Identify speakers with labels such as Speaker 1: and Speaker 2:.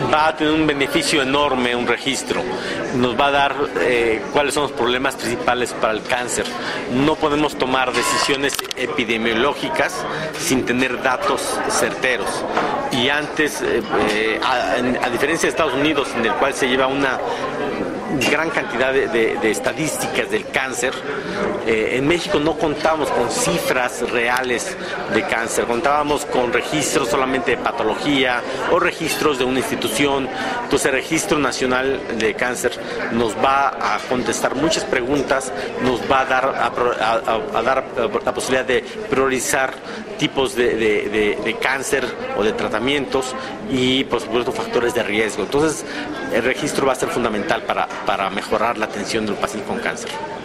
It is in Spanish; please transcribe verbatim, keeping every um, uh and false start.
Speaker 1: va a tener un beneficio enorme, un registro. Nos va a dar eh, cuáles son los problemas principales para el cáncer. No podemos tomar decisiones epidemiológicas sin tener datos certeros. Y antes, eh, eh, a, a diferencia de Estados Unidos, en el cual se lleva una gran cantidad de, de, de estadísticas del cáncer, eh, en México no contábamos con cifras reales de cáncer, contábamos con registros solamente de patología o registros de una institución. Entonces el Registro Nacional de Cáncer nos va a contestar muchas preguntas, nos va a dar, a, a, a dar la posibilidad de priorizar tipos de, de, de, de cáncer o de tratamientos y por supuesto factores de riesgo. Entonces el registro va a ser fundamental para, para mejorar la atención del paciente con cáncer.